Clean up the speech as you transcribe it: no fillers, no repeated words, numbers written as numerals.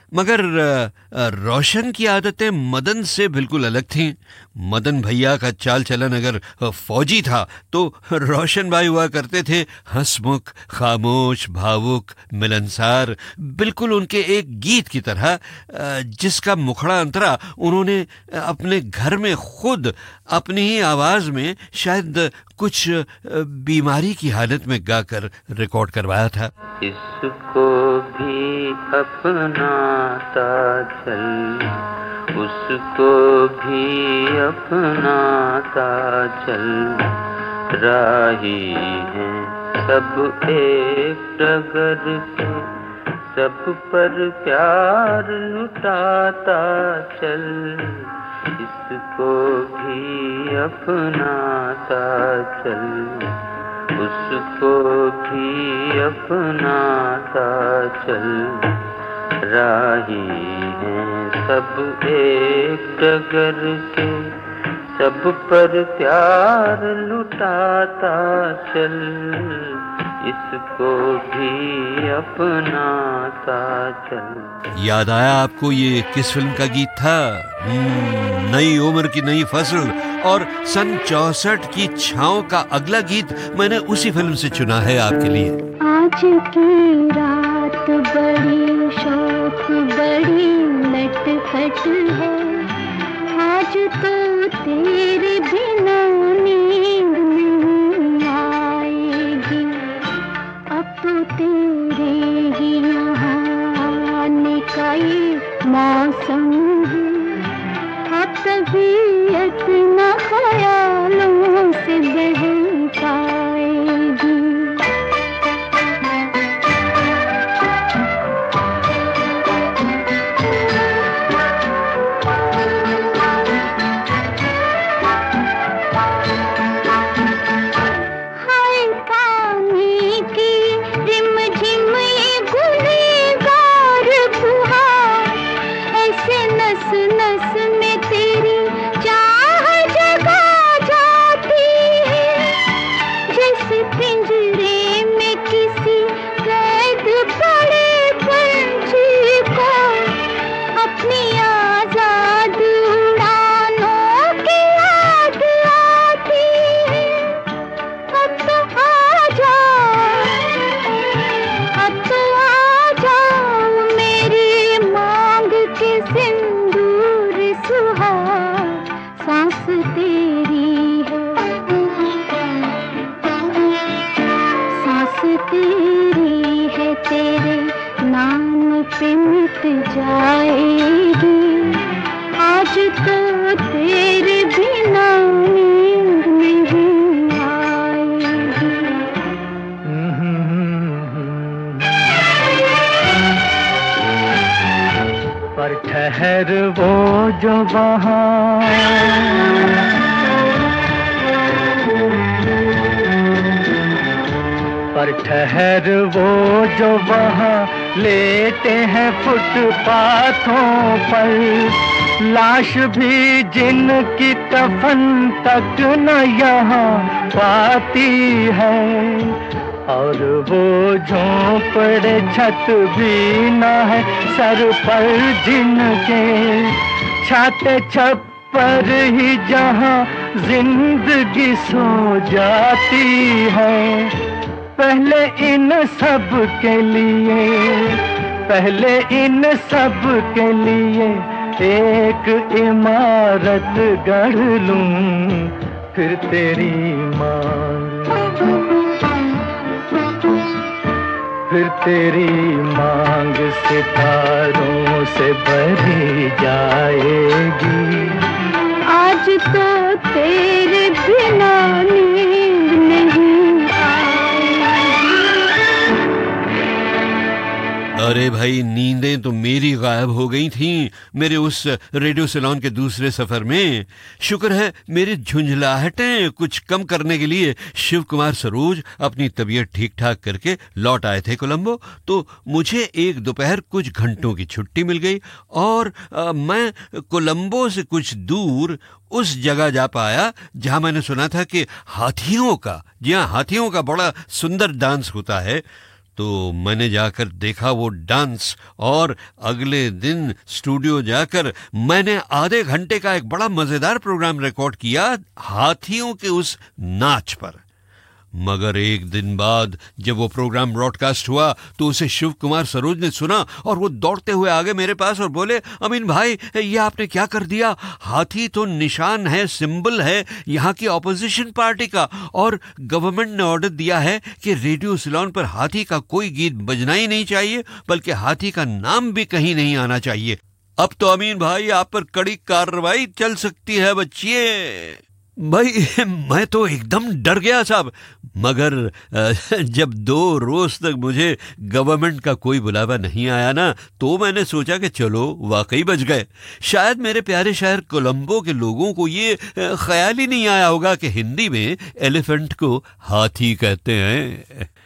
मगर रोशन की आदतें मदन से बिल्कुल अलग थीं। मदन भैया का चाल चलन अगर फौजी था तो रोशन भाई हुआ करते थे हंसमुख, खामोश, भावुक, मिलनसार, बिल्कुल उनके एक गीत की तरह, जिसका मुखड़ा अंतरा उन्होंने अपने घर में खुद अपनी ही आवाज में शायद कुछ बीमारी की हालत में गाकर रिकॉर्ड करवाया था। इसको भी अपनाता चल, उसको भी अपनाता चल, राही है सब एक डगर के, सब पर प्यार लुटाता चल, इसको भी अपनाता चल, उसको भी अपनाता चल, राही हैं सब एक डगर के, सब पर प्यार लुटाता चल, इसको भी अपनाता चल। याद आया आपको ये किस फिल्म का गीत था? नई उम्र की नई फसल और सन 64 की छाँव का अगला गीत मैंने उसी फिल्म से चुना है आपके लिए। आज की रात बड़ी शौक बड़ी लटखट है, आज तो तेरे बिना नींद नहीं आएगी, अब तो तेरे ही यहाँ आने का ये मौसम है, अब तबीयत न ख्यालों से बहकाएगी। ठहर वो जो वहाँ पर ठहर वो जो वहाँ लेटे हैं फुटपाथों पर, लाश भी जिनकी कफन तक न यहाँ पाती है, और वो झोंपड़े छत भी न है सर पर जिनके, छाते छप्पर ही जहाँ जिंदगी सो जाती है, पहले इन सब के लिए, पहले इन सब के लिए एक इमारत गढ़ लूं, फिर तेरी मांग, फिर तेरी मांग सितारों से भरी जाएगी, आज तो तेरे बिना नींद नहीं आएगी। अरे भाई, नींदें तो मेरी गायब हो गई थीं मेरे उस रेडियो सैलून के दूसरे सफर में। शुक्र है मेरी झुंझलाहटें कुछ कम करने के लिए शिव कुमार सरोज अपनी तबीयत ठीक ठाक करके लौट आए थे कोलंबो, तो मुझे एक दोपहर कुछ घंटों की छुट्टी मिल गई और मैं कोलंबो से कुछ दूर उस जगह जा पाया जहां मैंने सुना था कि हाथियों का, जी हां, हाथियों का बड़ा सुंदर डांस होता है। तो मैंने जाकर देखा वो डांस और अगले दिन स्टूडियो जाकर मैंने आधे घंटे का एक बड़ा मजेदार प्रोग्राम रिकॉर्ड किया हाथियों के उस नाच पर। मगर एक दिन बाद जब वो प्रोग्राम ब्रॉडकास्ट हुआ तो उसे शिव कुमार सरोज ने सुना और वो दौड़ते हुए आ गए मेरे पास और बोले, अमीन भाई ये आपने क्या कर दिया? हाथी तो निशान है, सिंबल है यहाँ की ऑपोजिशन पार्टी का, और गवर्नमेंट ने ऑर्डर दिया है कि रेडियो सिलोन पर हाथी का कोई गीत बजना ही नहीं चाहिए, बल्कि हाथी का नाम भी कहीं नहीं आना चाहिए। अब तो अमीन भाई आप पर कड़ी कार्रवाई चल सकती है बच्चिए। भाई मैं तो एकदम डर गया साहब, मगर जब 2 रोज तक मुझे गवर्नमेंट का कोई बुलावा नहीं आया ना, तो मैंने सोचा कि चलो वाकई बच गए। शायद मेरे प्यारे शहर कोलंबो के लोगों को ये ख्याल ही नहीं आया होगा कि हिंदी में एलिफेंट को हाथी कहते हैं।